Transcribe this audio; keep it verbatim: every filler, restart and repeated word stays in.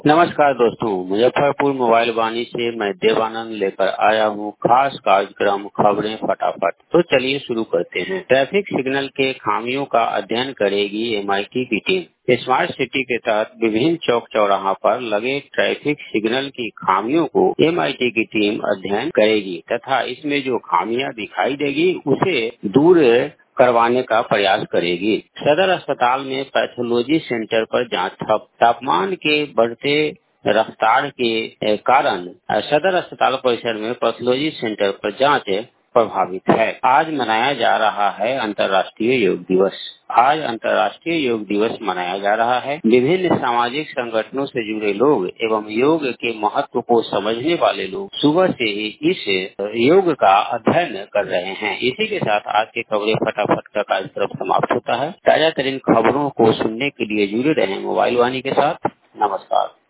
नमस्कार दोस्तों, मुजफ्फरपुर मोबाइल वाणी से मैं देवानंद लेकर आया हूँ खास कार्यक्रम खबरें फटाफट। तो चलिए शुरू करते हैं। ट्रैफिक सिग्नल के खामियों का अध्ययन करेगी एमआईटी की टीम। स्मार्ट सिटी के तहत विभिन्न चौक चौराहा पर लगे ट्रैफिक सिग्नल की खामियों को एमआईटी की टीम अध्ययन करेगी तथा इसमें जो खामियां दिखाई देगी उसे दूर करवाने का प्रयास करेगी। सदर अस्पताल में पैथोलॉजी सेंटर पर जांच ठप। तापमान के बढ़ते रफ्तार के कारण सदर अस्पताल परिसर में पैथोलॉजी सेंटर पर जांच प्रभावित है। आज मनाया जा रहा है अंतर्राष्ट्रीय योग दिवस। आज अंतर्राष्ट्रीय योग दिवस मनाया जा रहा है। विभिन्न सामाजिक संगठनों से जुड़े लोग एवं योग के महत्व को समझने वाले लोग सुबह से ही इस योग का अध्ययन कर रहे हैं। इसी के साथ आज के खबरें फटाफट का कार्यक्रम समाप्त होता है। ताजा तरीन खबरों को सुनने के लिए जुड़े रहें मोबाइल वाणी के साथ। नमस्कार।